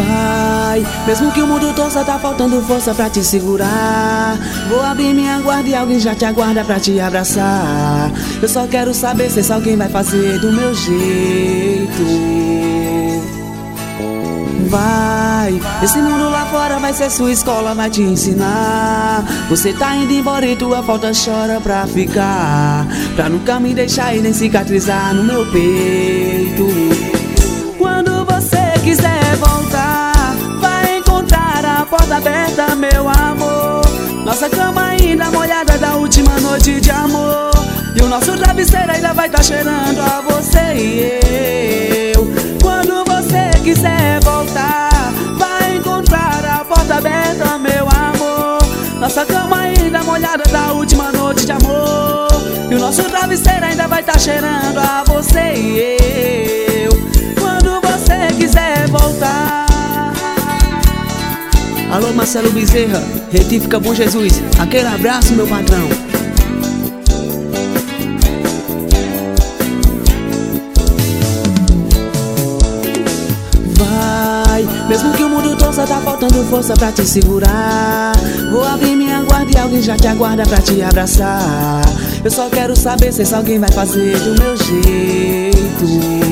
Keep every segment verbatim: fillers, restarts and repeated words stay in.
Vai, mesmo que o mundo torça, tá faltando força pra te segurar. Vou abrir minha guarda e alguém já te aguarda pra te abraçar. Eu só quero saber se alguém vai fazer do meu jeito. Vai, esse mundo lá fora vai ser sua escola, vai te ensinar. Você tá indo embora e tua falta chora pra ficar, pra nunca me deixar e nem cicatrizar no meu peito. Quando você quiser voltar, vai encontrar a porta aberta, meu amor. Nossa cama ainda molhada da última noite de amor, e o nosso travesseiro ainda vai tá cheirando a você e eu. Quando você quiser voltar, vai encontrar a porta aberta, meu amor. Nossa cama ainda molhada da última noite de amor, e o nosso travesseiro ainda vai tá cheirando a você e eu. Quando você quiser voltar. Alô, Marcelo Bezerra, Retífica Bom Jesus, aquele abraço, meu patrão. Vai, mesmo que o mundo torça, tá faltando força pra te segurar. Vou abrir minha guarda e alguém já te aguarda pra te abraçar. Eu só quero saber se alguém vai fazer do meu jeito.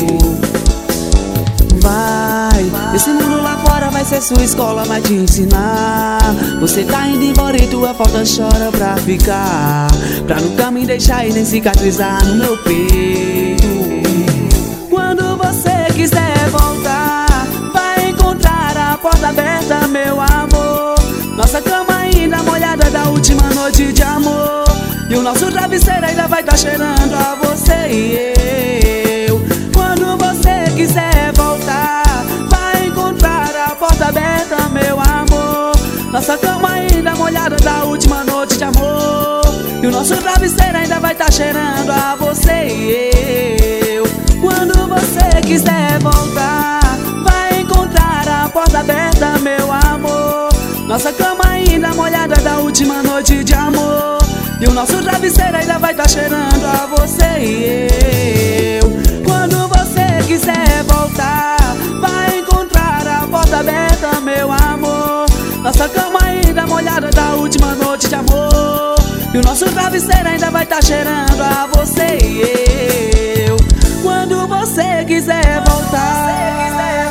Vai, esse mundo lá fora vai ser sua escola, vai te ensinar. Você tá indo embora e tua falta chora pra ficar, pra nunca me deixar e nem cicatrizar no meu peito. Quando você quiser voltar, vai encontrar a porta aberta, meu amor. Nossa cama ainda molhada da última noite de amor, e o nosso travesseiro ainda vai tá cheirando a você e eu. Quando você quiser voltar, vai encontrar a porta aberta, meu amor. Nossa cama ainda molhada da última noite de amor, e o nosso travesseiro ainda vai tá cheirando a você e eu. Quando você quiser voltar, vai encontrar a porta aberta, meu amor. Nossa cama ainda molhada da última noite de amor, e o nosso travesseiro ainda vai tá cheirando a você e eu. Quando você quiser voltar, vai encontrar a porta aberta, meu amor. Nossa cama ainda molhada da última noite de amor, e o nosso travesseiro ainda vai tá cheirando a você e eu. Quando você quiser voltar.